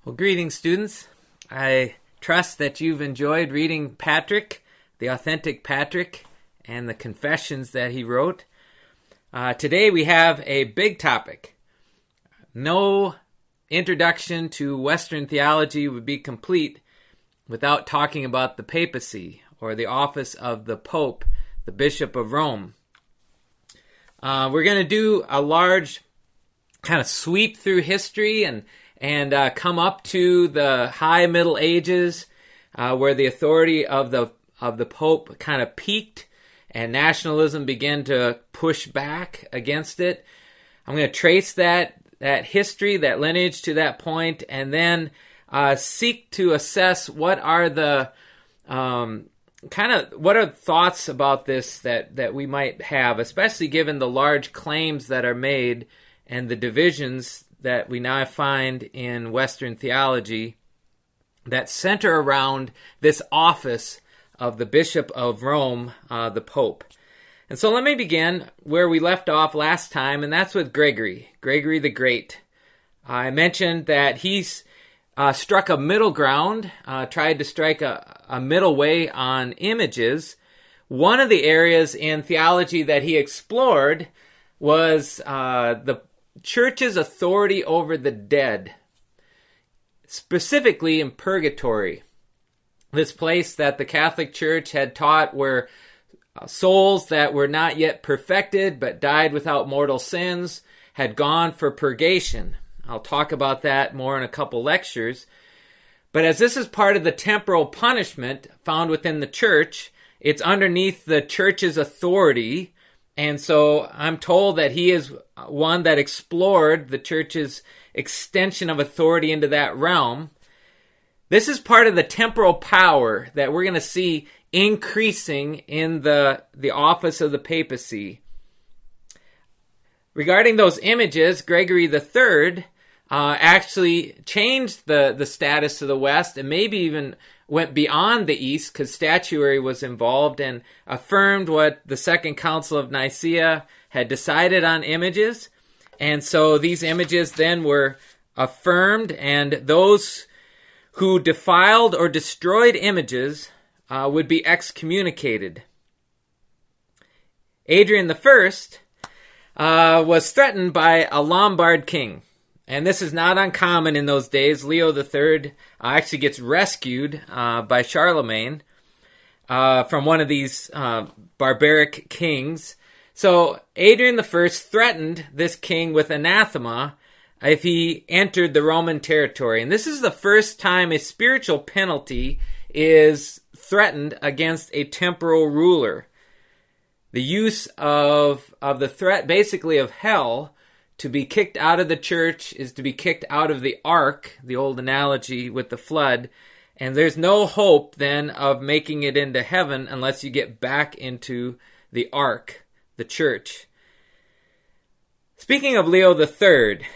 Well, greetings, students. I trust that you've enjoyed reading Patrick, the authentic Patrick, and the confessions that he wrote. Today we have a big topic. No introduction to Western theology would be complete without talking about the papacy, or the office of the Pope, the Bishop of Rome. We're going to do a large kind of sweep through history and come up to the High Middle Ages, where the authority of the Pope kind of peaked and nationalism began to push back against it. I'm going to trace that history, that lineage to that point, and then seek to assess what are the what are thoughts about this that we might have, especially given the large claims that are made and the divisions that we now find in Western theology that center around this office of the Bishop of Rome, the Pope. And so let me begin where we left off last time, and that's with Gregory the Great. I mentioned that he's struck a middle ground, tried to strike a middle way on images. One of the areas in theology that he explored was the Church's authority over the dead, specifically in purgatory. This place that the Catholic Church had taught where souls that were not yet perfected but died without mortal sins had gone for purgation. I'll talk about that more in a couple lectures. But as this is part of the temporal punishment found within the Church, it's underneath the Church's authority. And so I'm told that he is one that explored the Church's extension of authority into that realm. This is part of the temporal power that we're going to see increasing in the office of the papacy. Regarding those images, Gregory III actually changed the status of the West and maybe even went beyond the East because statuary was involved and affirmed what the Second Council of Nicaea had decided on images. And so these images then were affirmed, and those who defiled or destroyed images would be excommunicated. Adrian I was threatened by a Lombard king. And this is not uncommon in those days. Leo III actually gets rescued by Charlemagne from one of these barbaric kings. So Adrian I threatened this king with anathema if he entered the Roman territory. And this is the first time a spiritual penalty is threatened against a temporal ruler. The use of the threat, basically, of hell to be kicked out of the church is to be kicked out of the ark, the old analogy with the flood. And there's no hope then of making it into heaven unless you get back into the ark, the church. Speaking of Leo III,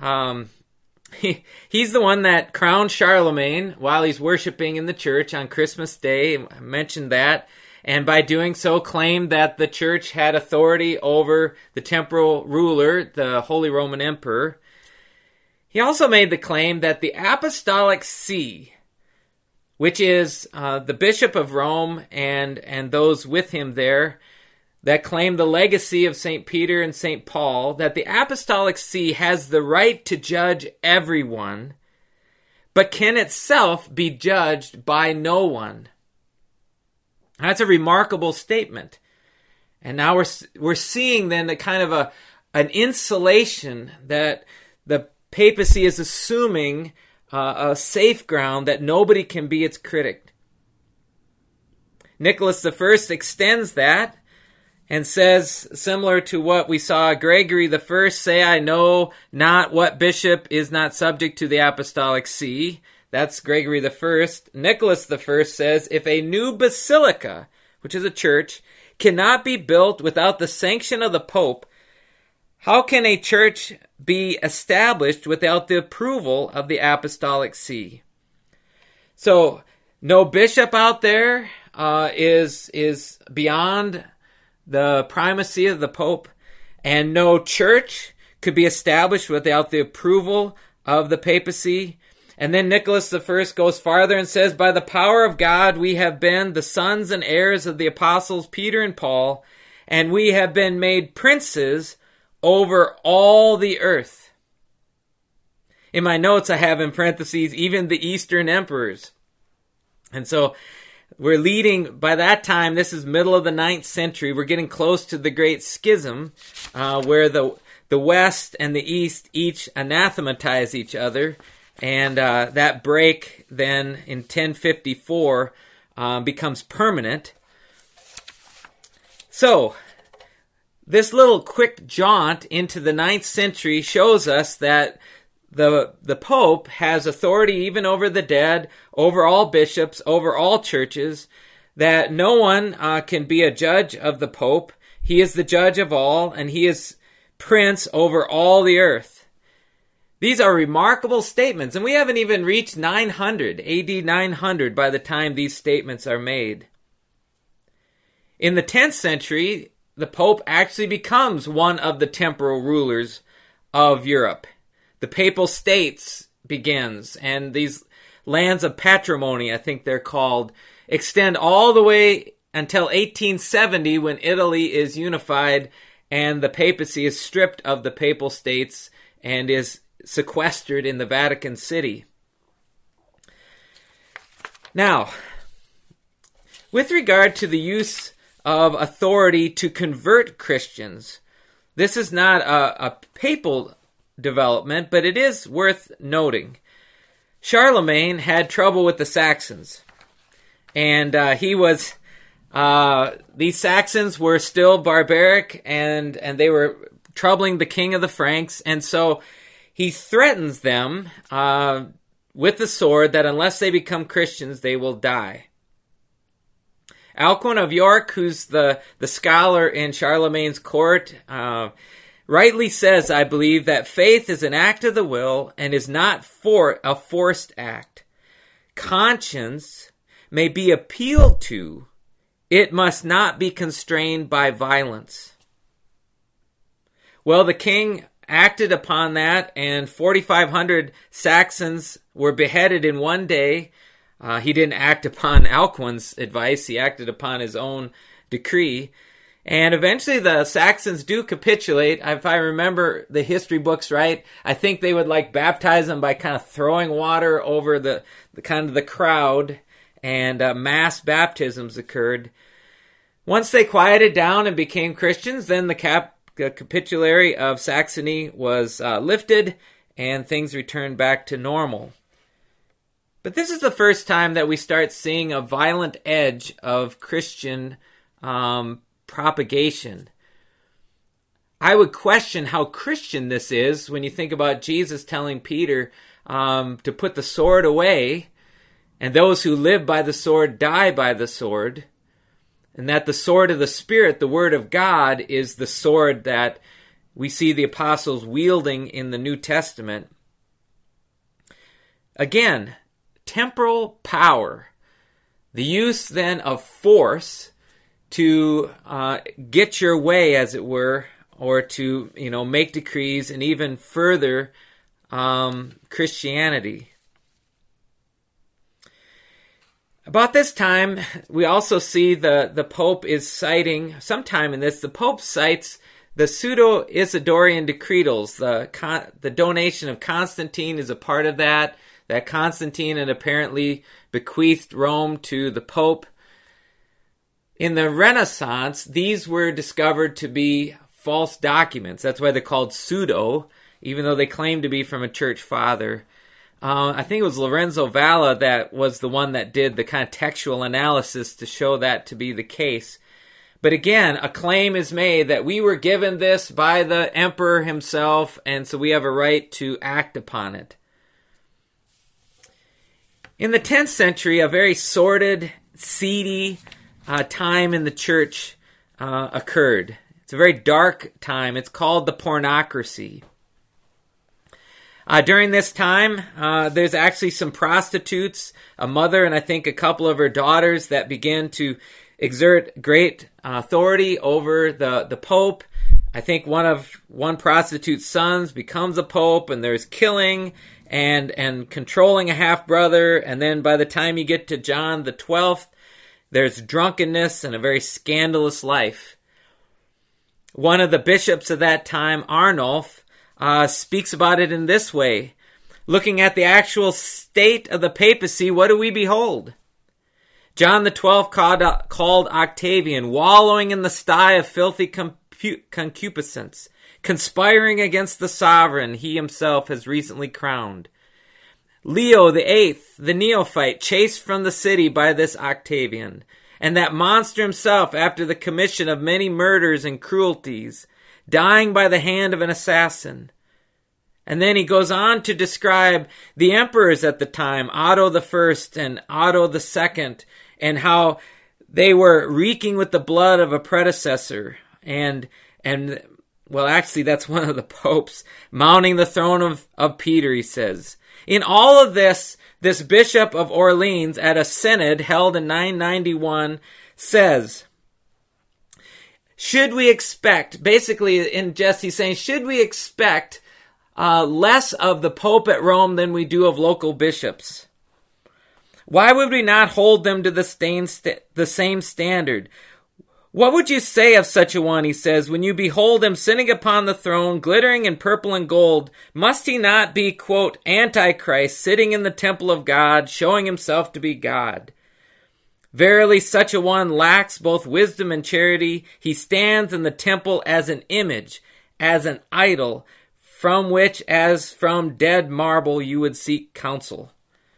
he's the one that crowned Charlemagne while he's worshiping in the church on Christmas Day. I mentioned that. And by doing so, claimed that the church had authority over the temporal ruler, the Holy Roman Emperor. He also made the claim that the Apostolic See, which is the Bishop of Rome and those with him there, that claim the legacy of St. Peter and St. Paul, that the Apostolic See has the right to judge everyone, but can itself be judged by no one. That's a remarkable statement. And now we're seeing then the kind of an insulation that the papacy is assuming a safe ground that nobody can be its critic. Nicholas I extends that and says, similar to what we saw Gregory I say, I know not what bishop is not subject to the Apostolic See. That's Gregory I. Nicholas I says, if a new basilica, which is a church, cannot be built without the sanction of the Pope, how can a church be established without the approval of the Apostolic See? So, no bishop out there is beyond the primacy of the Pope, and no church could be established without the approval of the papacy. And then Nicholas I goes farther and says, by the power of God, we have been the sons and heirs of the apostles Peter and Paul, and we have been made princes over all the earth. In my notes, I have in parentheses, even the Eastern emperors. And so we're leading, by that time, this is middle of the 9th century, we're getting close to the Great Schism, where the West and the East each anathematize each other. And that break then in 1054 becomes permanent. So, this little quick jaunt into the 9th century shows us that the Pope has authority even over the dead, over all bishops, over all churches, that no one can be a judge of the Pope. He is the judge of all, and he is prince over all the earth. These are remarkable statements, and we haven't even reached 900, AD 900, by the time these statements are made. In the 10th century, the Pope actually becomes one of the temporal rulers of Europe. The Papal States begins, and these lands of patrimony, I think they're called, extend all the way until 1870, when Italy is unified and the papacy is stripped of the Papal States and is sequestered in the Vatican City. Now, with regard to the use of authority to convert Christians, this is not a papal development, but it is worth noting. Charlemagne had trouble with the Saxons, and these Saxons were still barbaric, and they were troubling the king of the Franks, and so he threatens them with the sword that unless they become Christians, they will die. Alcuin of York, who's the scholar in Charlemagne's court, rightly says, I believe, that faith is an act of the will and is not a forced act. Conscience may be appealed to. It must not be constrained by violence. Well, the king acted upon that, and 4,500 Saxons were beheaded in one day. He didn't act upon Alcuin's advice. He acted upon his own decree. And eventually the Saxons do capitulate. If I remember the history books right, I think they would baptize them by kind of throwing water over the crowd, and mass baptisms occurred. Once they quieted down and became Christians, then the capitulary of Saxony was lifted, and things returned back to normal. But this is the first time that we start seeing a violent edge of Christian propagation. I would question how Christian this is when you think about Jesus telling Peter to put the sword away, and those who live by the sword die by the sword, and that the sword of the Spirit, the Word of God, is the sword that we see the apostles wielding in the New Testament. Again, temporal power, the use then of force to get your way, as it were, or to make decrees and even further Christianity. About this time, we also see the Pope is citing, sometime in this, the Pope cites the Pseudo-Isidorian Decretals. The donation of Constantine is a part of that Constantine had apparently bequeathed Rome to the Pope. In the Renaissance, these were discovered to be false documents. That's why they're called pseudo, even though they claim to be from a church father. I think it was Lorenzo Valla that was the one that did the kind of textual analysis to show that to be the case. But again, a claim is made that we were given this by the emperor himself, and so we have a right to act upon it. In the 10th century, a very sordid, seedy time in the church occurred. It's a very dark time. It's called the pornocracy. During this time, there's actually some prostitutes, a mother and I think a couple of her daughters that begin to exert great authority over the Pope. I think one prostitute's sons becomes a pope, and there's killing, and controlling a half-brother. And then by the time you get to John the 12th, there's drunkenness and a very scandalous life. One of the bishops of that time, Arnulf, speaks about it in this way. Looking at the actual state of the papacy, what do we behold? John the 12th called Octavian, wallowing in the sty of filthy concupiscence, conspiring against the sovereign he himself has recently crowned. Leo the 8th, the neophyte, chased from the city by this Octavian, and that monster himself after the commission of many murders and cruelties, dying by the hand of an assassin. And then he goes on to describe the emperors at the time, Otto the First and Otto the Second, and how they were reeking with the blood of a predecessor. And well, actually, that's one of the popes, mounting the throne of Peter, he says. In all of this Bishop of Orleans at a synod held in 991 says, should we expect, basically in jest he's saying, should we expect less of the Pope at Rome than we do of local bishops? Why would we not hold them to the same standard? What would you say of such a one, he says, when you behold him sitting upon the throne, glittering in purple and gold? Must he not be, quote, Antichrist, sitting in the temple of God, showing himself to be God? Verily, such a one lacks both wisdom and charity. He stands in the temple as an image, as an idol, from which, as from dead marble, you would seek counsel.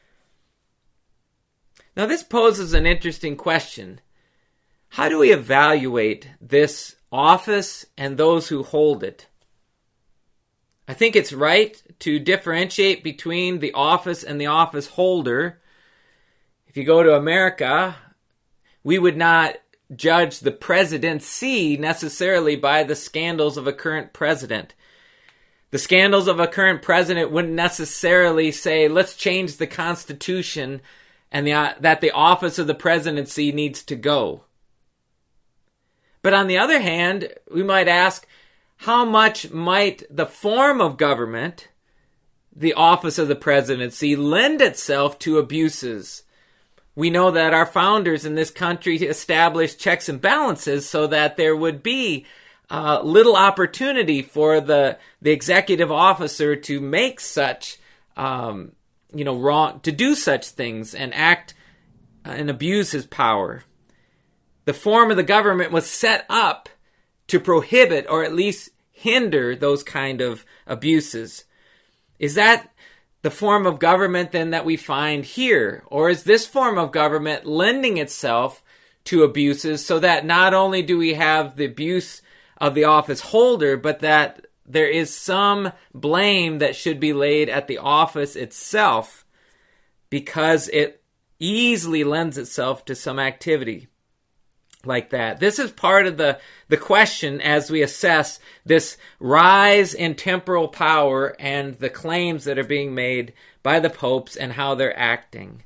Now, this poses an interesting question. How do we evaluate this office and those who hold it? I think it's right to differentiate between the office and the office holder. If you go to America, we would not judge the presidency necessarily by the scandals of a current president. The scandals of a current president wouldn't necessarily say, let's change the Constitution and that the office of the presidency needs to go. But on the other hand, we might ask, how much might the form of government, the office of the presidency, lend itself to abuses? We know that our founders in this country established checks and balances so that there would be little opportunity for the executive officer to make such wrong, to do such things and act and abuse his power. The form of the government was set up to prohibit or at least hinder those kind of abuses. Is that the form of government then that we find here? Or is this form of government lending itself to abuses so that not only do we have the abuse of the office holder, but that there is some blame that should be laid at the office itself because it easily lends itself to some activity like that? This is part of the question as we assess this rise in temporal power and the claims that are being made by the popes and how they're acting.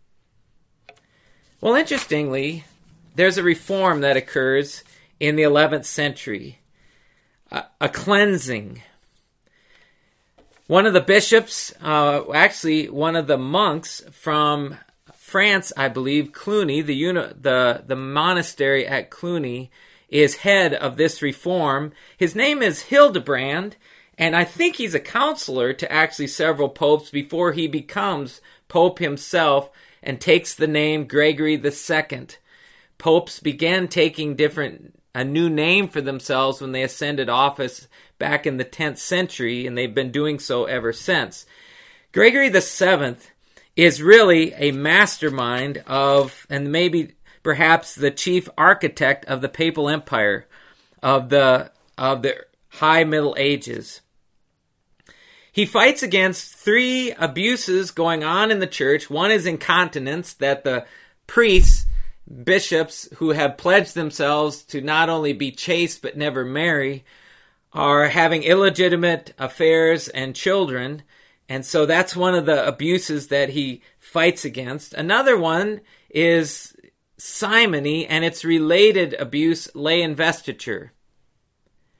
Well, interestingly, there's a reform that occurs in the 11th century, a cleansing. One of the bishops, actually one of the monks from France, I believe, Cluny, the monastery at Cluny, is head of this reform. His name is Hildebrand, and I think he's a counselor to actually several popes before he becomes pope himself and takes the name Gregory II. Popes began taking a new name for themselves when they ascended office back in the 10th century, and they've been doing so ever since. Gregory VII is really a mastermind of, and maybe perhaps the chief architect of the Papal Empire of the High Middle Ages. He fights against three abuses going on in the church. One is incontinence, that the priests, bishops who have pledged themselves to not only be chaste but never marry, are having illegitimate affairs and children. And so that's one of the abuses that he fights against. Another one is simony and its related abuse, lay investiture.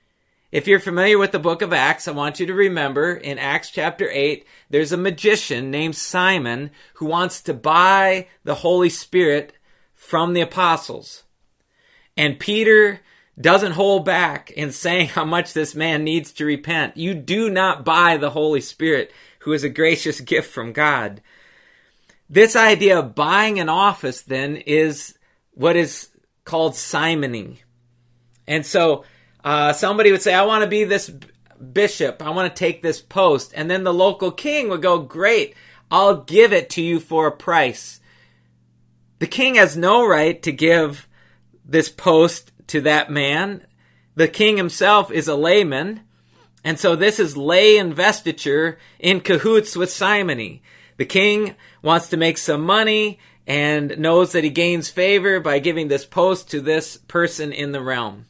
If you're familiar with the book of Acts, I want you to remember in Acts chapter 8, there's a magician named Simon who wants to buy the Holy Spirit from the apostles. And Peter doesn't hold back in saying how much this man needs to repent. You do not buy the Holy Spirit, who is a gracious gift from God. This idea of buying an office, then, is what is called simoning. And so somebody would say, I want to be this bishop. I want to take this post. And then the local king would go, great, I'll give it to you for a price. The king has no right to give this post to that man. The king himself is a layman. And so this is lay investiture in cahoots with simony. The king wants to make some money and knows that he gains favor by giving this post to this person in the realm.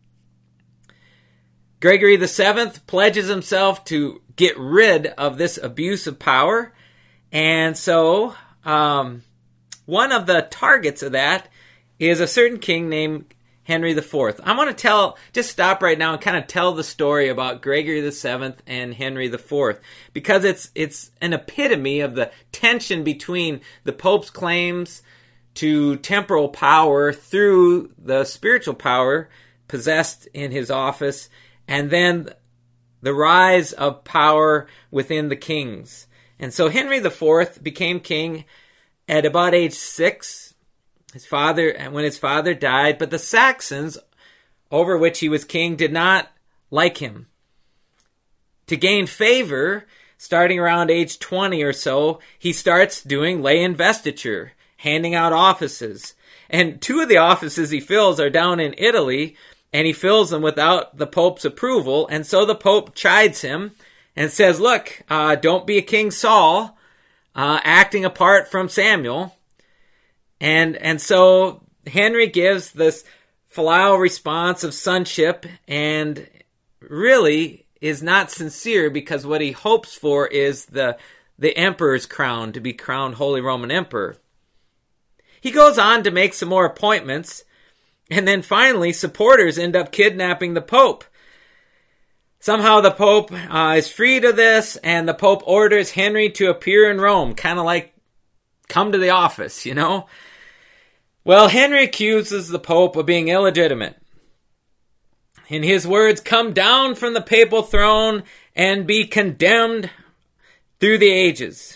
Gregory VII pledges himself to get rid of this abuse of power. And so one of the targets of that is a certain king named Henry IV. I want to just stop right now and kind of tell the story about Gregory VII and Henry IV, because it's an epitome of the tension between the Pope's claims to temporal power through the spiritual power possessed in his office, and then the rise of power within the kings. And so Henry IV became king at about age 6. When his father died, but the Saxons, over which he was king, did not like him. To gain favor, starting around age 20 or so, he starts doing lay investiture, handing out offices. And 2 of the offices he fills are down in Italy, and he fills them without the Pope's approval. And so the Pope chides him and says, look, don't be a King Saul, acting apart from Samuel. And so Henry gives this filial response of sonship and really is not sincere, because what he hopes for is the emperor's crown, to be crowned Holy Roman Emperor. He goes on to make some more appointments, and then finally supporters end up kidnapping the Pope. Somehow the Pope is freed of this, and the Pope orders Henry to appear in Rome, kind of like come to the office, you know? Well, Henry accuses the Pope of being illegitimate. In his words, come down from the papal throne and be condemned through the ages.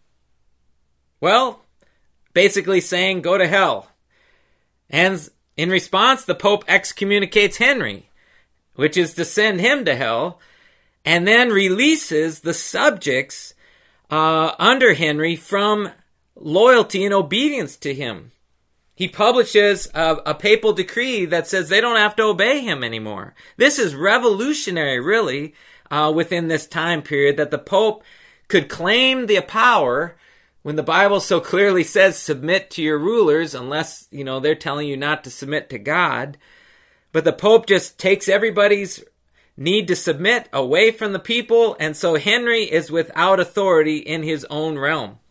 Well, basically saying go to hell. And in response, the Pope excommunicates Henry, which is to send him to hell, and then releases the subjects under Henry from loyalty and obedience to him. He publishes a papal decree that says they don't have to obey him anymore. This is revolutionary, really, within this time period, that the Pope could claim the power when the Bible so clearly says submit to your rulers unless, they're telling you not to submit to God. But the Pope just takes everybody's need to submit away from the people, and so Henry is without authority in his own realm.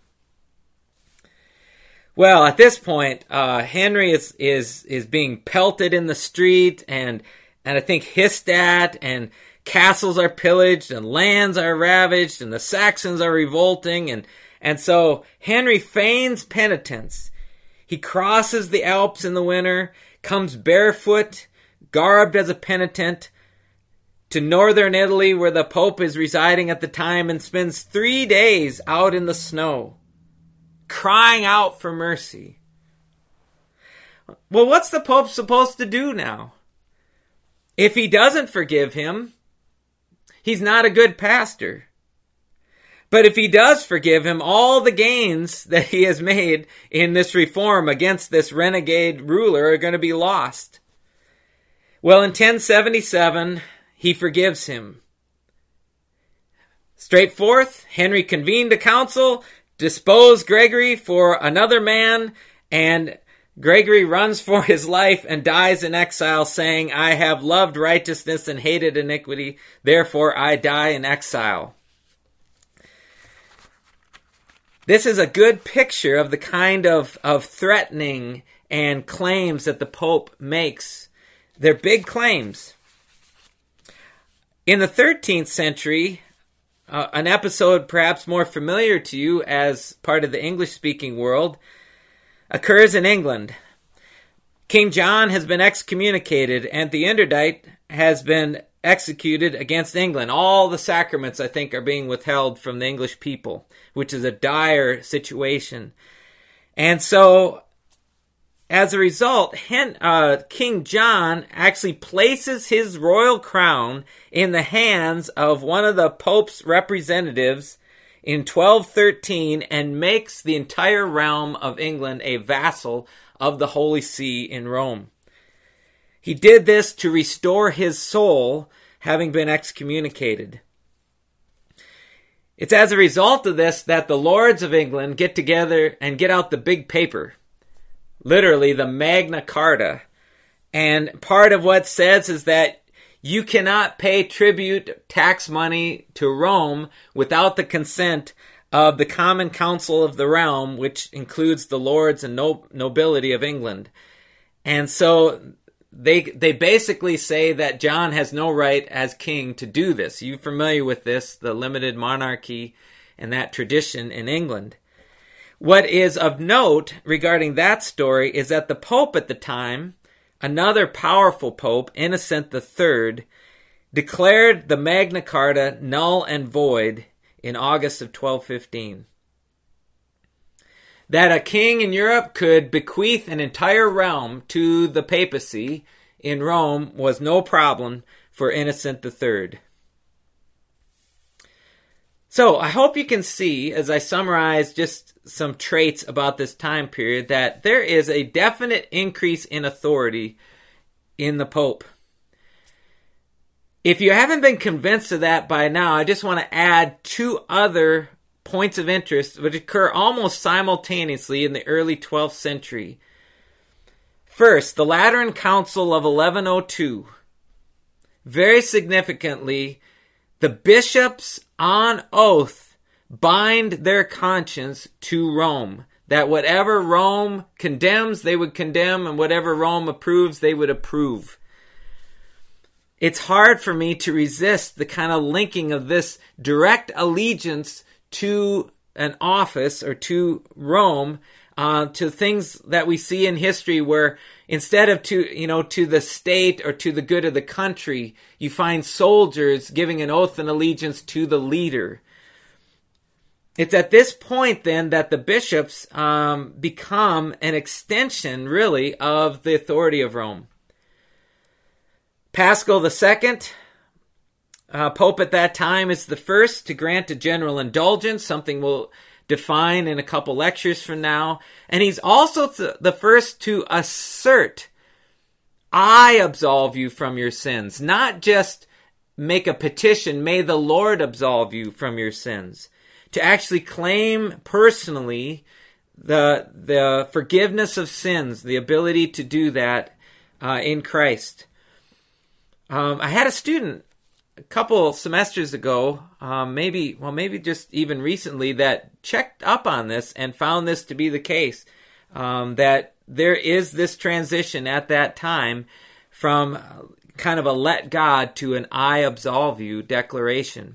Well, at this point, Henry is being pelted in the street and I think hissed at, and castles are pillaged and lands are ravaged and the Saxons are revolting, and so Henry feigns penitence. He crosses the Alps in the winter, comes barefoot, garbed as a penitent, to northern Italy where the Pope is residing at the time, and spends 3 days out in the snow, crying out for mercy. Well, what's the Pope supposed to do now? If he doesn't forgive him, he's not a good pastor. But if he does forgive him, all the gains that he has made in this reform against this renegade ruler are going to be lost. Well, in 1077, he forgives him. Straightforward, Henry convened a council, disposed Gregory for another man, and Gregory runs for his life and dies in exile, saying, I have loved righteousness and hated iniquity, therefore I die in exile. This is a good picture of the kind of threatening and claims that the Pope makes. They're big claims. In the 13th century, an episode perhaps more familiar to you as part of the English-speaking world occurs in England. King John has been excommunicated, and the interdict has been executed against England. All the sacraments, I think, are being withheld from the English people, which is a dire situation. And so, as a result, King John actually places his royal crown in the hands of one of the Pope's representatives in 1213 and makes the entire realm of England a vassal of the Holy See in Rome. He did this to restore his soul, having been excommunicated. It's as a result of this that the lords of England get together and get out the big paper, literally the Magna Carta. And part of what it says is that you cannot pay tribute, tax money to Rome without the consent of the Common Council of the realm, which includes the lords and nobility of England. And so they basically say that John has no right as king to do this. You're familiar with this, the limited monarchy and that tradition in England. What is of note regarding that story is that the Pope at the time, another powerful Pope, Innocent III, declared the Magna Carta null and void in August of 1215. That a king in Europe could bequeath an entire realm to the papacy in Rome was no problem for Innocent III. So I hope you can see, as I summarize just some traits about this time period, that there is a definite increase in authority in the Pope. If you haven't been convinced of that by now, I just want to add two other points of interest which occur almost simultaneously in the early 12th century. First, the Lateran Council of 1102. Very significantly, the bishops on oath bind their conscience to Rome. That whatever Rome condemns, they would condemn, and whatever Rome approves, they would approve. It's hard for me to resist the kind of linking of this direct allegiance to an office or to Rome, to things that we see in history where instead of to the state or to the good of the country, you find soldiers giving an oath and allegiance to the leader. It's at this point then that the bishops become an extension really of the authority of Rome. Paschal II, Pope at that time, is the first to grant a general indulgence, something we'll define in a couple lectures from now. And he's also the first to assert, I absolve you from your sins. Not just make a petition, may the Lord absolve you from your sins. To actually claim personally the forgiveness of sins, the ability to do that in Christ. I had a student a couple semesters ago, maybe just even recently, that checked up on this and found this to be the case, that there is this transition at that time from kind of a let God to an I absolve you declaration.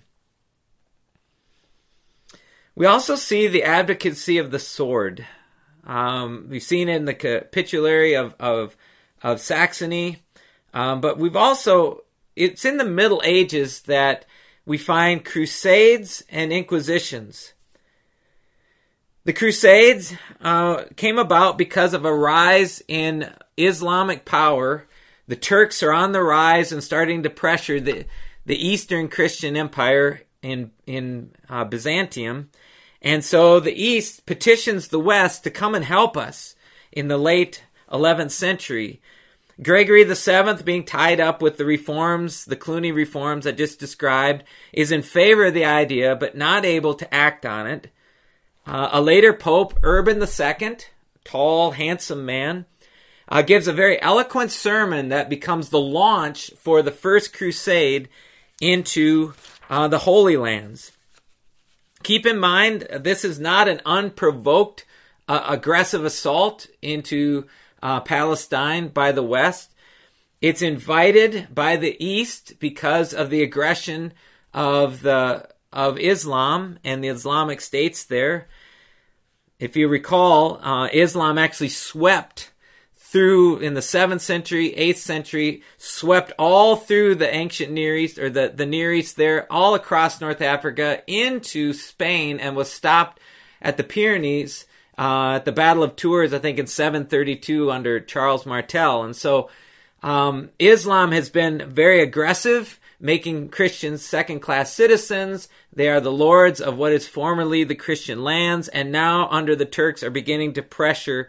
We also see the advocacy of the sword. We've seen it in the capitulary of Saxony. But we've also, it's in the Middle Ages that we find crusades and inquisitions. The crusades came about because of a rise in Islamic power. The Turks are on the rise and starting to pressure the Eastern Christian Empire in Byzantium. And so the East petitions the West to come and help us in the late 11th century. Gregory VII, being tied up with the reforms, the Cluny reforms I just described, is in favor of the idea but not able to act on it. A later Pope, Urban II, tall, handsome man, gives a very eloquent sermon that becomes the launch for the First Crusade into the Holy Lands. Keep in mind, this is not an unprovoked, aggressive assault into Palestine by the West. It's invited by the East because of the aggression of Islam and the Islamic states there. If you recall, Islam actually swept through in the 7th century, 8th century, swept all through the ancient Near East, or the Near East there, all across North Africa into Spain, and was stopped at the Pyrenees at the Battle of Tours, I think in 732 under Charles Martel. And so Islam has been very aggressive, making Christians second-class citizens. They are the lords of what is formerly the Christian lands, and now under the Turks are beginning to pressure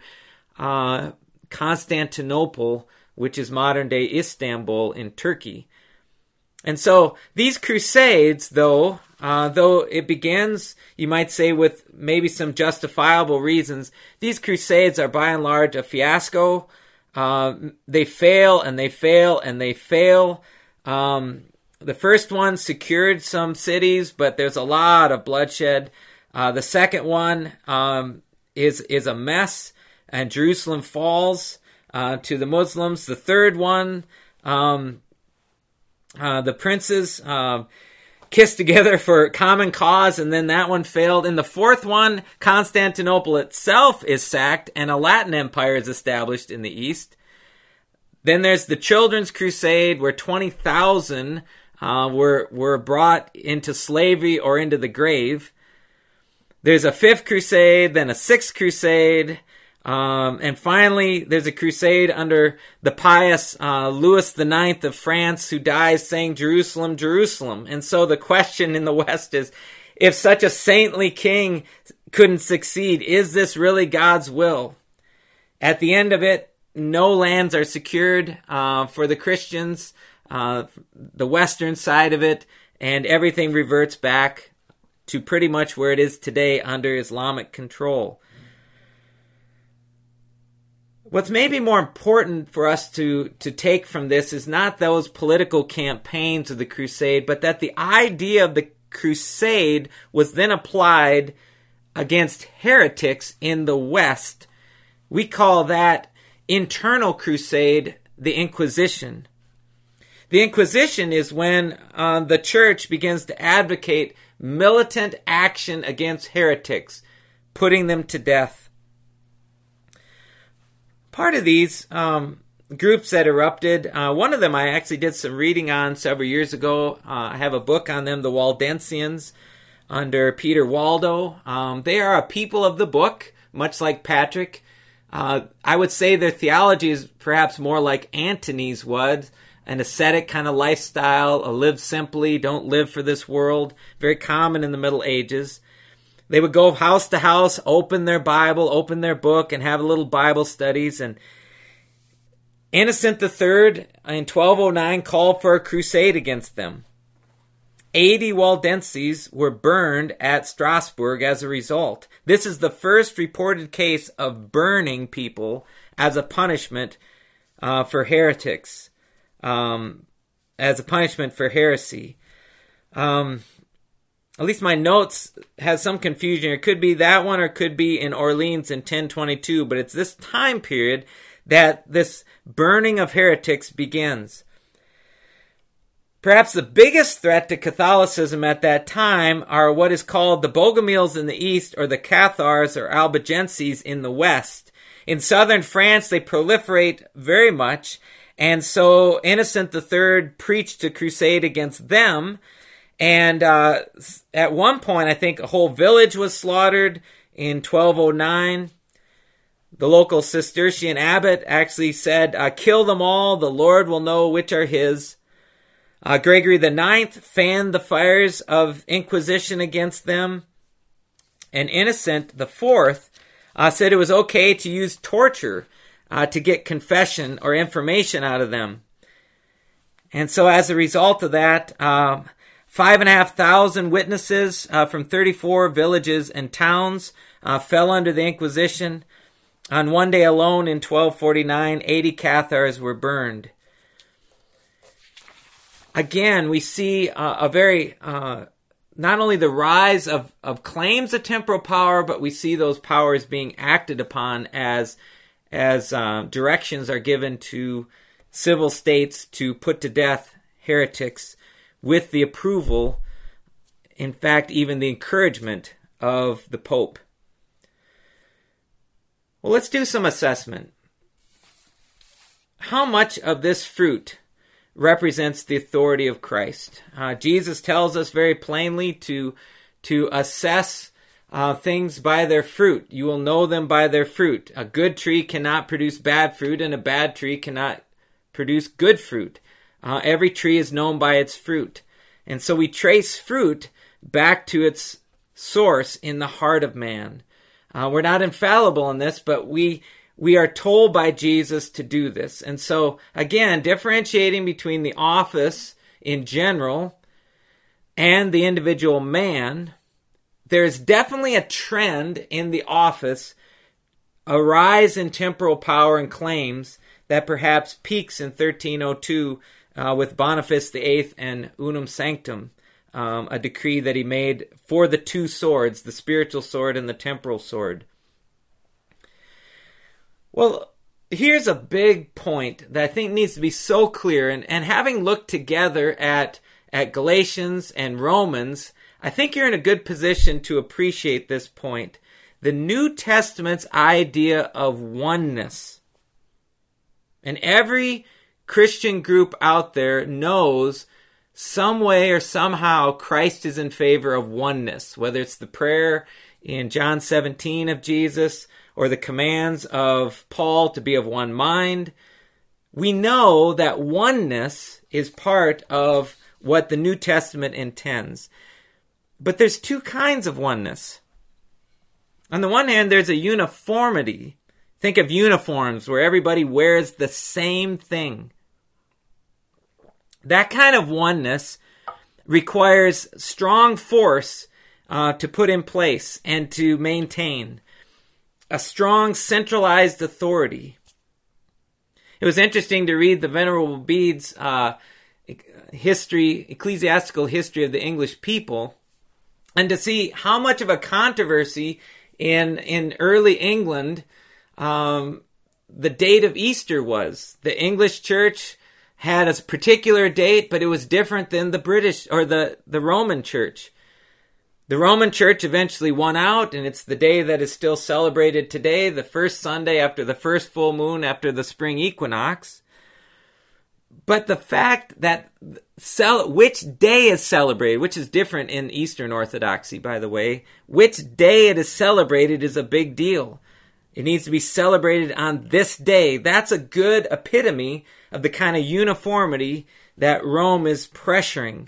Constantinople, which is modern-day Istanbul in Turkey. And so these crusades, though it begins, you might say, with maybe some justifiable reasons, these crusades are by and large a fiasco. They fail and they fail and they fail. The first one secured some cities, but there's a lot of bloodshed. The second one is a mess, and Jerusalem falls to the Muslims. The third one, the princes kissed together for common cause, and then that one failed. In the fourth one, Constantinople itself is sacked, and a Latin empire is established in the east. Then there's the Children's Crusade, where 20,000 were brought into slavery or into the grave. There's a fifth crusade, then a sixth crusade, and finally there's a crusade under the pious Louis IX of France, who dies saying, "Jerusalem, Jerusalem." And so the question in the West is, if such a saintly king couldn't succeed, is this really God's will? At the end of it, no lands are secured for the Christians, the western side of it, and everything reverts back to pretty much where it is today under Islamic control. What's maybe more important for us to take from this is not those political campaigns of the crusade, but that the idea of the crusade was then applied against heretics in the West. We call that internal crusade the Inquisition. The Inquisition is when the church begins to advocate militant action against heretics, putting them to death. Part of these groups that erupted, one of them I actually did some reading on several years ago. I have a book on them, the Waldensians, under Peter Waldo. They are a people of the book, much like Patrick. I would say their theology is perhaps more like Antony's was, an ascetic kind of lifestyle, a live simply, don't live for this world, very common in the Middle Ages. They would go house to house, open their Bible, open their book, and have little Bible studies. And Innocent III in 1209 called for a crusade against them. 80 Waldenses were burned at Strasbourg as a result. This is the first reported case of burning people as a punishment for heretics, as a punishment for heresy. At least my notes has some confusion. It could be that one or it could be in Orleans in 1022, but it's this time period that this burning of heretics begins. Perhaps the biggest threat to Catholicism at that time are what is called the Bogomiles in the east, or the Cathars or Albigenses in the west. In southern France, they proliferate very much, and so Innocent III preached a crusade against them. And at one point, I think a whole village was slaughtered in 1209. The local Cistercian abbot actually said, "Kill them all, the Lord will know which are his." Gregory IX fanned the fires of Inquisition against them. And Innocent IV said it was okay to use torture to get confession or information out of them. And so as a result of that, 5,500 witnesses from 34 villages and towns fell under the Inquisition. On one day alone in 1249, 80 Cathars were burned. Again, we see a very, not only the rise of claims of temporal power, but we see those powers being acted upon as directions are given to civil states to put to death heretics with the approval, in fact, even the encouragement of the Pope. Well, let's do some assessment. How much of this fruit represents the authority of Christ? Jesus tells us very plainly to assess things by their fruit. You will know them by their fruit. A good tree cannot produce bad fruit, and a bad tree cannot produce good fruit. Every tree is known by its fruit. And so we trace fruit back to its source in the heart of man. We're not infallible in this, but we are told by Jesus to do this. And so, again, differentiating between the office in general and the individual man, there's definitely a trend in the office, a rise in temporal power and claims that perhaps peaks in 1302 with Boniface VIII and Unum Sanctum, a decree that he made for the two swords, the spiritual sword and the temporal sword. Well, here's a big point that I think needs to be so clear, and having looked together at Galatians and Romans, I think you're in a good position to appreciate this point. The New Testament's idea of oneness. And every Christian group out there knows some way or somehow Christ is in favor of oneness, whether it's the prayer in John 17 of Jesus or the commands of Paul to be of one mind. We know that oneness is part of what the New Testament intends. But there's two kinds of oneness. On the one hand, there's a uniformity. Think of uniforms where everybody wears the same thing. That kind of oneness requires strong force to put in place and to maintain a strong centralized authority. It was interesting to read the Venerable Bede's ecclesiastical history of the English people, and to see how much of a controversy in early England the date of Easter was. The English church had a particular date, but it was different than the British or the Roman church. The Roman church eventually won out, and it's the day that is still celebrated today, the first Sunday after the first full moon after the spring equinox. But the fact that which day is celebrated, which is different in Eastern Orthodoxy, by the way, which day it is celebrated is a big deal. It needs to be celebrated on this day. That's a good epitome of the kind of uniformity that Rome is pressuring.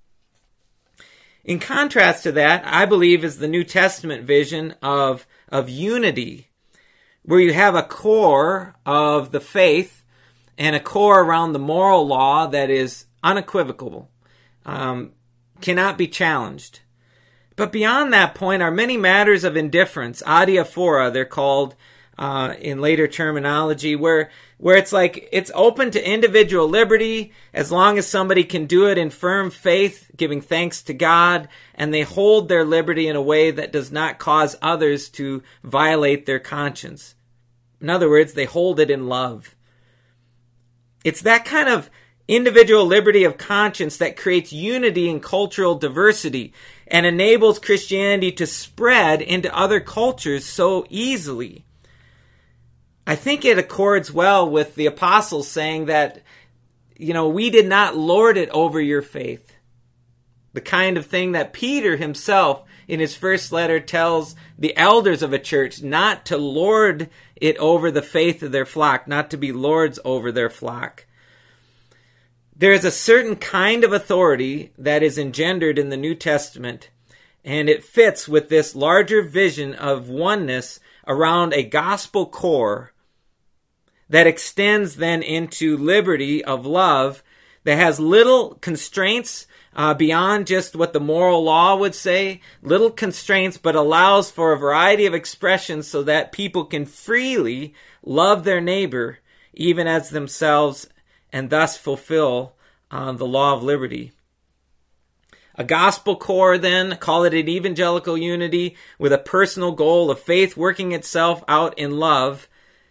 In contrast to that, I believe is the New Testament vision of unity, where you have a core of the faith and a core around the moral law that is unequivocal, cannot be challenged. But beyond that point are many matters of indifference, adiaphora they're called in later terminology, where it's like it's open to individual liberty as long as somebody can do it in firm faith, giving thanks to God, and they hold their liberty in a way that does not cause others to violate their conscience. In other words, they hold it in love. It's that kind of individual liberty of conscience that creates unity in cultural diversity and enables Christianity to spread into other cultures so easily. I think it accords well with the apostles saying that, we did not lord it over your faith. The kind of thing that Peter himself in his first letter tells the elders of a church not to lord it over the faith of their flock, not to be lords over their flock. There is a certain kind of authority that is engendered in the New Testament, and it fits with this larger vision of oneness around a gospel core that extends then into liberty of love that has little constraints beyond just what the moral law would say, little constraints, but allows for a variety of expressions so that people can freely love their neighbor even as themselves, and thus fulfill the law of liberty. A gospel core, then, call it an evangelical unity with a personal goal of faith working itself out in love,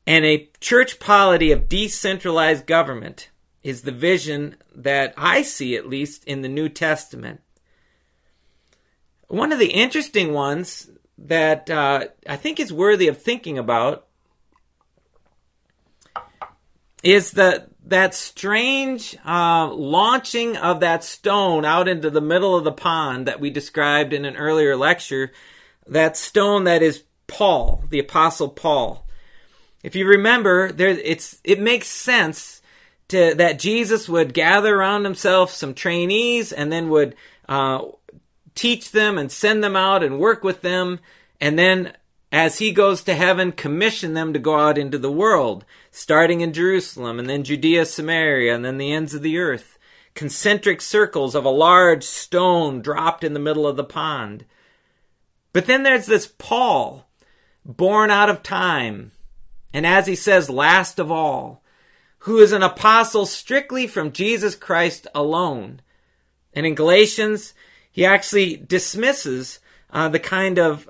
And a church polity of decentralized government is the vision that I see, at least, in the New Testament. One of the interesting ones that I think is worthy of thinking about is that strange launching of that stone out into the middle of the pond that we described in an earlier lecture. That stone that is Paul, the Apostle Paul. If you remember, it makes sense that Jesus would gather around himself some trainees and then would teach them and send them out and work with them, and then as he goes to heaven, commission them to go out into the world, starting in Jerusalem, and then Judea, Samaria, and then the ends of the earth. Concentric circles of a large stone dropped in the middle of the pond. But then there's this Paul, born out of time, and as he says, last of all, who is an apostle strictly from Jesus Christ alone. And in Galatians, he actually dismisses the kind of,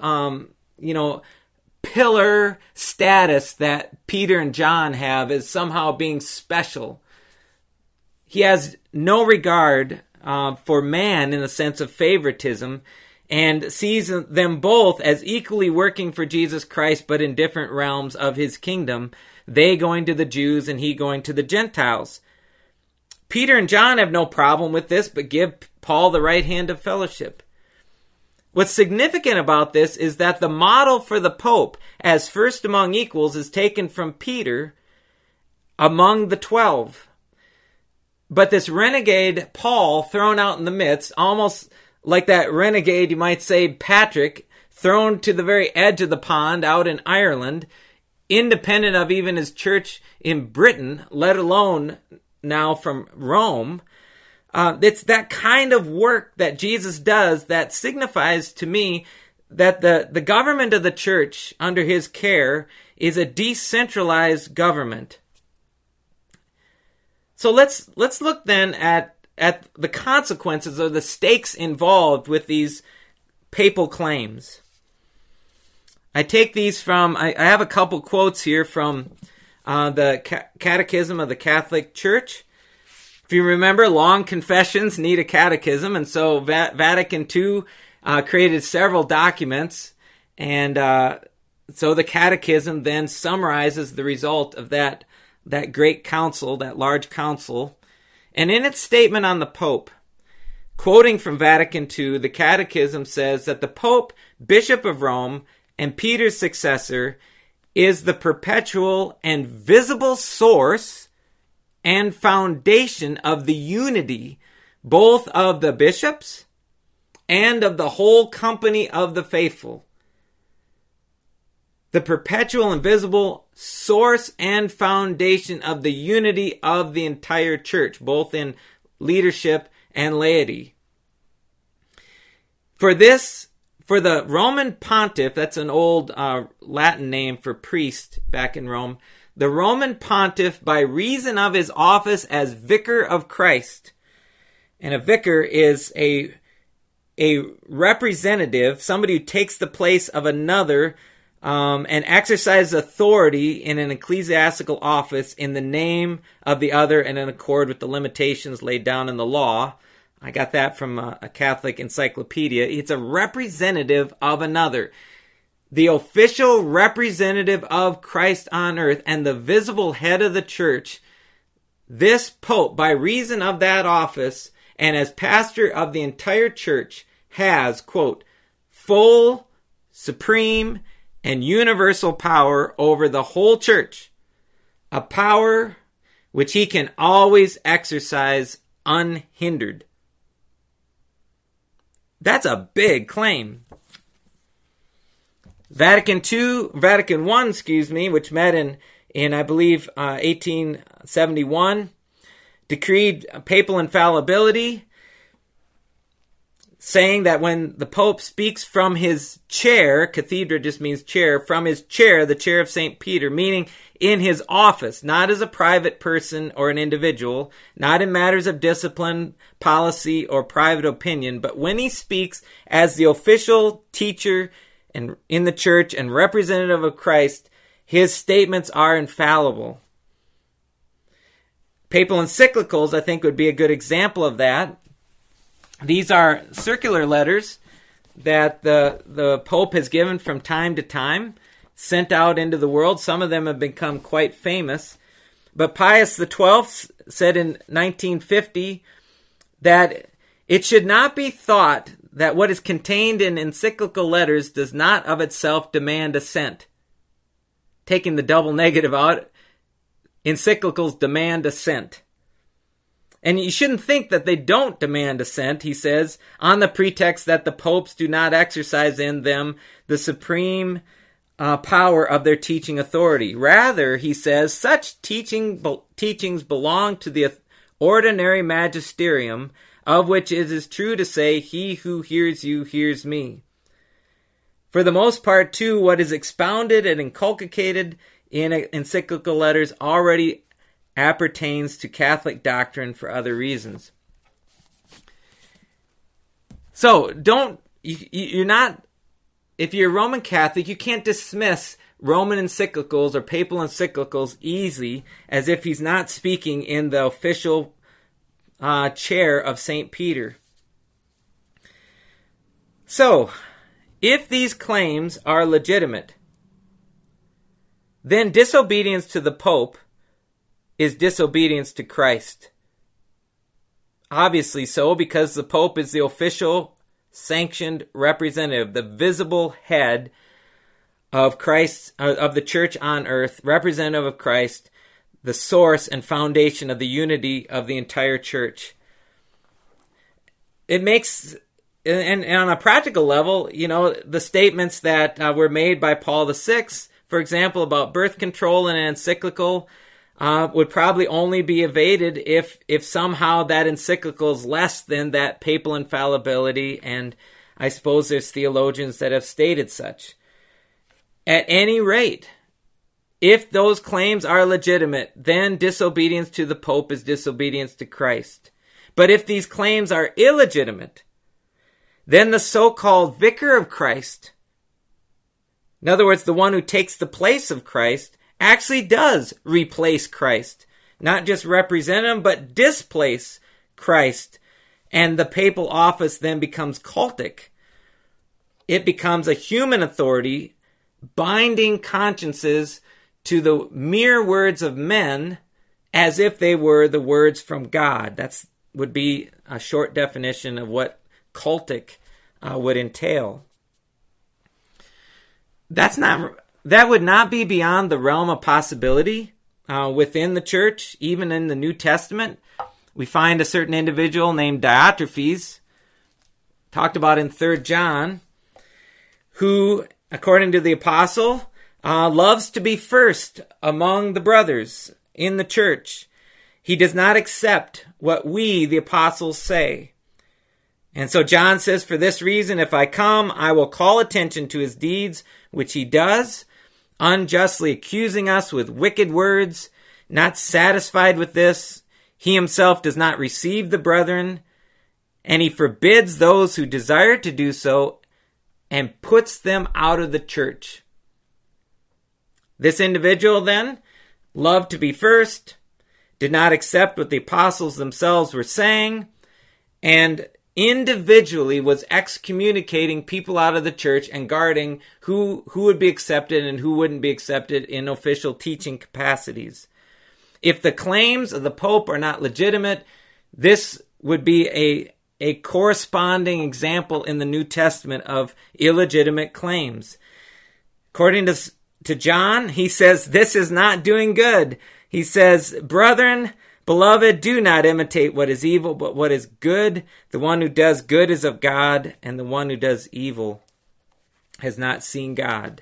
pillar status that Peter and John have as somehow being special. He has no regard for man in the sense of favoritism and sees them both as equally working for Jesus Christ, but in different realms of his kingdom, they going to the Jews and he going to the Gentiles. Peter and John have no problem with this, but give Paul the right hand of fellowship. What's significant about this is that the model for the Pope as first among equals is taken from Peter among the 12. But this renegade Paul thrown out in the midst, almost like that renegade, you might say, Patrick, thrown to the very edge of the pond out in Ireland, independent of even his church in Britain, let alone now from Rome. It's that kind of work that Jesus does that signifies to me that the government of the church under his care is a decentralized government. So let's look then at the consequences or the stakes involved with these papal claims. I take these from, I have a couple quotes here from the Catechism of the Catholic Church. If you remember, long confessions need a catechism, and so Vatican II created several documents, and so the catechism then summarizes the result of that great council, that large council. And in its statement on the Pope, quoting from Vatican II, the catechism says that the Pope, Bishop of Rome, and Peter's successor is the perpetual and visible source and foundation of the unity both of the bishops and of the whole company of the faithful. The perpetual and visible source and foundation of the unity of the entire church, both in leadership and laity. For the Roman pontiff, that's an old Latin name for priest back in Rome, the Roman pontiff, by reason of his office as vicar of Christ, and a vicar is a representative, somebody who takes the place of another and exercises authority in an ecclesiastical office in the name of the other and in accord with the limitations laid down in the law. I got that from a Catholic encyclopedia. It's a representative of another. The official representative of Christ on earth and the visible head of the church, this Pope, by reason of that office and as pastor of the entire church, has, quote, full, supreme, and universal power over the whole church, a power which he can always exercise unhindered. That's a big claim. Vatican I, which met in I believe 1871, decreed papal infallibility, saying that when the Pope speaks from his chair, cathedra just means chair, from his chair, the chair of St. Peter, meaning in his office, not as a private person or an individual, not in matters of discipline, policy, or private opinion, but when he speaks as the official teacher and in the church and representative of Christ, his statements are infallible. Papal encyclicals, I think, would be a good example of that. These are circular letters that the Pope has given from time to time, sent out into the world. Some of them have become quite famous. But Pius XII said in 1950 that it should not be thought that what is contained in encyclical letters does not of itself demand assent. Taking the double negative out, encyclicals demand assent. And you shouldn't think that they don't demand assent, he says, on the pretext that the popes do not exercise in them the supreme power of their teaching authority. Rather, he says, such teachings belong to the ordinary magisterium, of which it is true to say, he who hears you hears me. For the most part, too, what is expounded and inculcated in encyclical letters already appertains to Catholic doctrine for other reasons. So, you're not, if you're a Roman Catholic, you can't dismiss Roman encyclicals or papal encyclicals easily as if he's not speaking in the official chair of St. Peter. So, if these claims are legitimate, then disobedience to the Pope is disobedience to Christ. Obviously so, because the Pope is the official, sanctioned representative, the visible head of Christ, of the Church on earth, representative of Christ, the source and foundation of the unity of the entire Church. It makes, and on a practical level, the statements that were made by Paul VI, for example, about birth control in an encyclical, would probably only be evaded if somehow that encyclical is less than that papal infallibility, and I suppose there's theologians that have stated such. At any rate, if those claims are legitimate, then disobedience to the Pope is disobedience to Christ. But if these claims are illegitimate, then the so-called vicar of Christ, in other words, the one who takes the place of Christ, actually does replace Christ. Not just represent him, but displace Christ. And the papal office then becomes cultic. It becomes a human authority binding consciences to the mere words of men as if they were the words from God. That would be a short definition of what cultic would entail. That would not be beyond the realm of possibility within the Church. Even in the New Testament, we find a certain individual named Diotrephes, talked about in 3 John, who, according to the apostle, loves to be first among the brothers in the Church. He does not accept what we, the apostles, say. And so John says, for this reason, if I come, I will call attention to his deeds, which he does, unjustly accusing us with wicked words. Not satisfied with this, he himself does not receive the brethren, and he forbids those who desire to do so and puts them out of the church. This individual then loved to be first, did not accept what the apostles themselves were saying, and individually was excommunicating people out of the church and guarding who would be accepted and who wouldn't be accepted in official teaching capacities. If the claims of the Pope are not legitimate, this would be a corresponding example in the New Testament of illegitimate claims. According to John, he says, this is not doing good. He says, brethren, beloved, do not imitate what is evil, but what is good. The one who does good is of God, and the one who does evil has not seen God.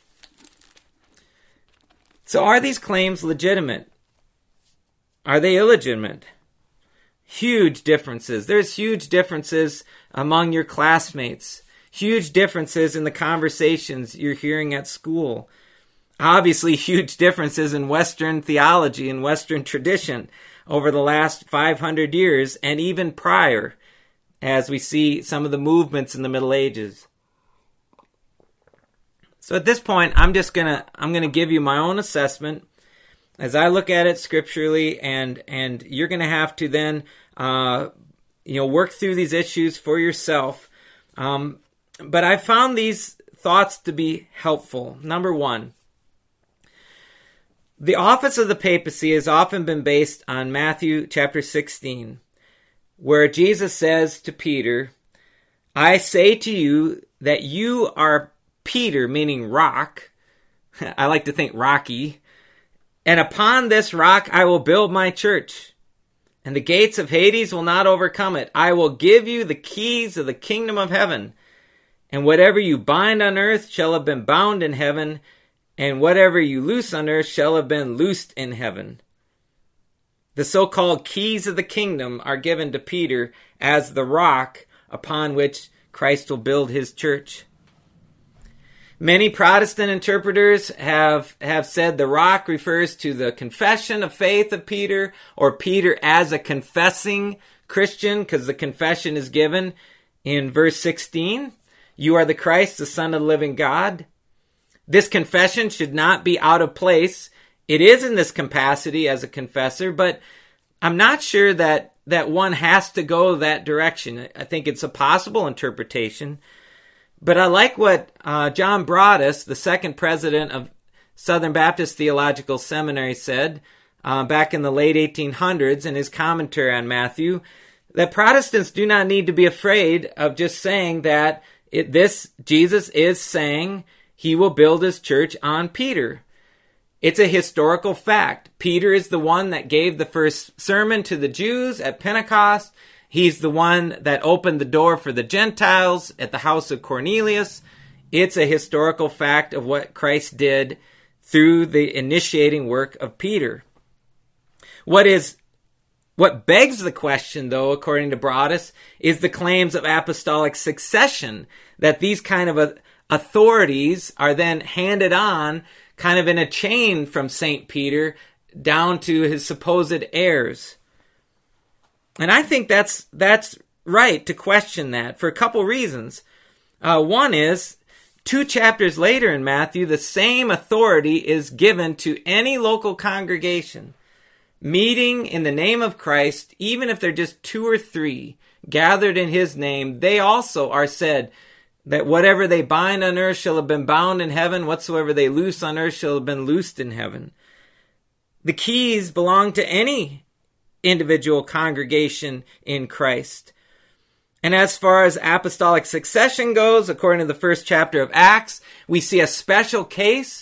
So are these claims legitimate? Are they illegitimate? Huge differences. There's huge differences among your classmates. Huge differences in the conversations you're hearing at school. Obviously, huge differences in Western theology and Western tradition over the last 500 years and even prior, as we see some of the movements in the Middle Ages. So at this point, I'm going to give you my own assessment as I look at it scripturally, and you're going to have to then work through these issues for yourself. But I found these thoughts to be helpful. Number one, the office of the papacy has often been based on Matthew chapter 16, where Jesus says to Peter, I say to you that you are Peter, meaning rock. I like to think rocky. And upon this rock I will build my church, and the gates of Hades will not overcome it. I will give you the keys of the kingdom of heaven, and whatever you bind on earth shall have been bound in heaven, and whatever you loose on earth shall have been loosed in heaven. The so-called keys of the kingdom are given to Peter as the rock upon which Christ will build his church. Many Protestant interpreters have said the rock refers to the confession of faith of Peter, or Peter as a confessing Christian, because the confession is given in verse 16. You are the Christ, the Son of the living God. This confession should not be out of place. It is in this capacity as a confessor, but I'm not sure that one has to go that direction. I think it's a possible interpretation. But I like what John Broadus, the second president of Southern Baptist Theological Seminary, said back in the late 1800s in his commentary on Matthew, that Protestants do not need to be afraid of just saying that Jesus is saying he will build his church on Peter. It's a historical fact. Peter is the one that gave the first sermon to the Jews at Pentecost. He's the one that opened the door for the Gentiles at the house of Cornelius. It's a historical fact of what Christ did through the initiating work of Peter. What begs the question, though, according to Broadus, is the claims of apostolic succession, that these kind of authorities are then handed on kind of in a chain from St. Peter down to his supposed heirs. And I think that's right to question that for a couple reasons. One is, 2 chapters later in Matthew, the same authority is given to any local congregation meeting in the name of Christ, even if they're just 2 or 3 gathered in his name. They also are said that whatever they bind on earth shall have been bound in heaven, whatsoever they loose on earth shall have been loosed in heaven. The keys belong to any individual congregation in Christ. And as far as apostolic succession goes, according to the first chapter of Acts, we see a special case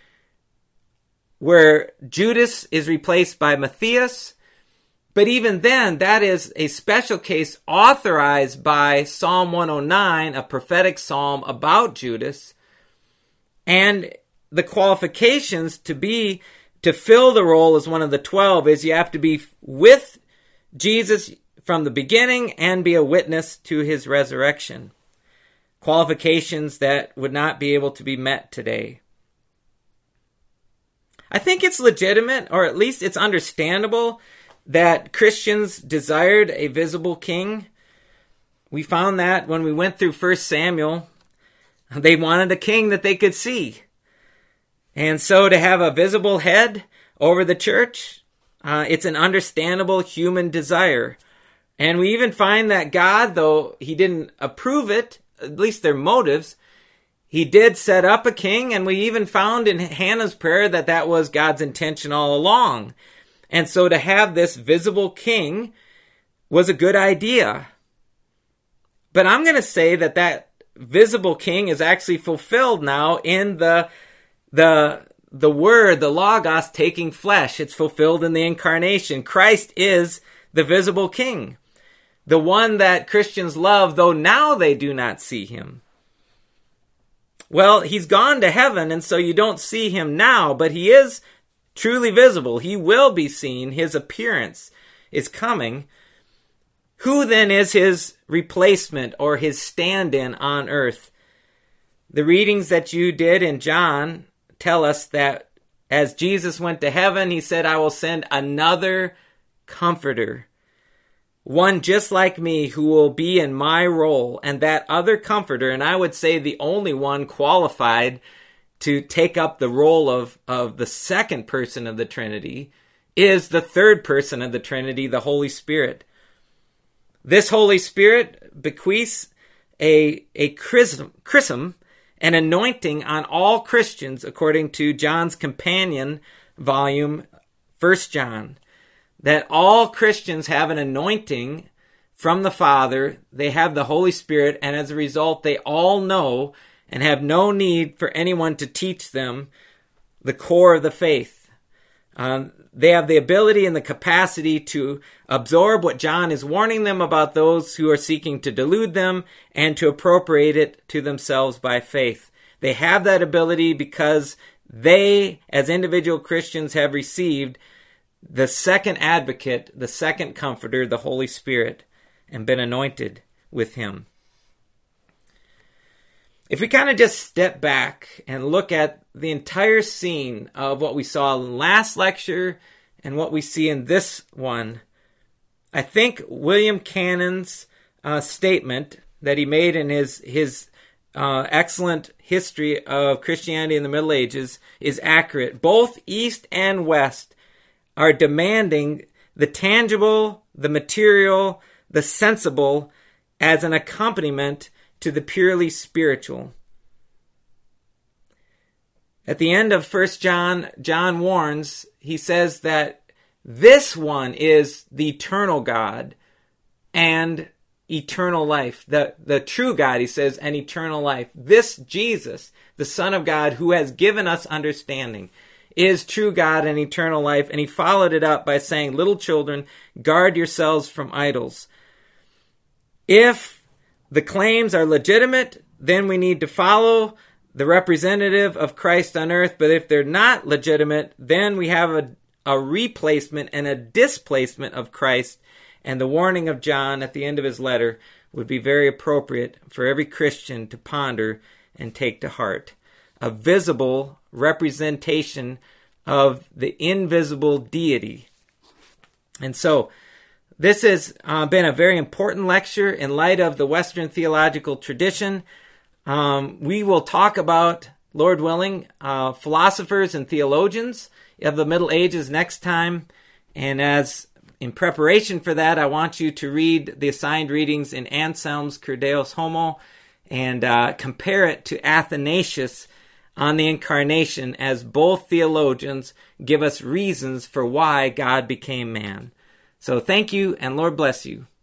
where Judas is replaced by Matthias. But even then, that is a special case authorized by Psalm 109, a prophetic psalm about Judas. And the qualifications to fill the role as one of the 12 is you have to be with Jesus from the beginning and be a witness to his resurrection. Qualifications that would not be able to be met today. I think it's legitimate, or at least it's understandable, that Christians desired a visible king. We found that when we went through 1 Samuel. They wanted a king that they could see. And so to have a visible head over the church, it's an understandable human desire. And we even find that God, though he didn't approve it, at least their motives, he did set up a king, and we even found in Hannah's prayer that was God's intention all along. And so to have this visible king was a good idea. But I'm going to say that visible king is actually fulfilled now in the word, the Logos, taking flesh. It's fulfilled in the incarnation. Christ is the visible king, the one that Christians love, though now they do not see him. Well, he's gone to heaven, and so you don't see him now, but he is truly visible. He will be seen. His appearance is coming. Who then is his replacement or his stand-in on earth? The readings that you did in John tell us that as Jesus went to heaven, he said, I will send another comforter, one just like me who will be in my role. And that other comforter, and I would say the only one qualified to take up the role of the second person of the Trinity is the third person of the Trinity, the Holy Spirit. This Holy Spirit bequeaths a chrism, an anointing on all Christians, according to John's companion volume, 1 John, that all Christians have an anointing from the Father. They have the Holy Spirit, and as a result, they all know and have no need for anyone to teach them the core of the faith. They have the ability and the capacity to absorb what John is warning them about those who are seeking to delude them and to appropriate it to themselves by faith. They have that ability because they, as individual Christians, have received the second advocate, the second comforter, the Holy Spirit, and been anointed with him. If we kind of just step back and look at the entire scene of what we saw in the last lecture and what we see in this one, I think William Cannon's statement that he made in his excellent history of Christianity in the Middle Ages is accurate. Both East and West are demanding the tangible, the material, the sensible as an accompaniment to the purely spiritual. At the end of 1 John, John warns, he says that this one is the eternal God and eternal life. The true God, he says, and eternal life. This Jesus, the Son of God, who has given us understanding, is true God and eternal life. And he followed it up by saying, little children, guard yourselves from idols. If the claims are legitimate, then we need to follow the representative of Christ on earth. But if they're not legitimate, then we have a replacement and a displacement of Christ. And the warning of John at the end of his letter would be very appropriate for every Christian to ponder and take to heart. A visible representation of the invisible deity. And so, this has been a very important lecture in light of the Western theological tradition. We will talk about, Lord willing, philosophers and theologians of the Middle Ages next time. And as in preparation for that, I want you to read the assigned readings in Anselm's Cur Deus Homo and compare it to Athanasius on the Incarnation, as both theologians give us reasons for why God became man. So thank you, and Lord bless you.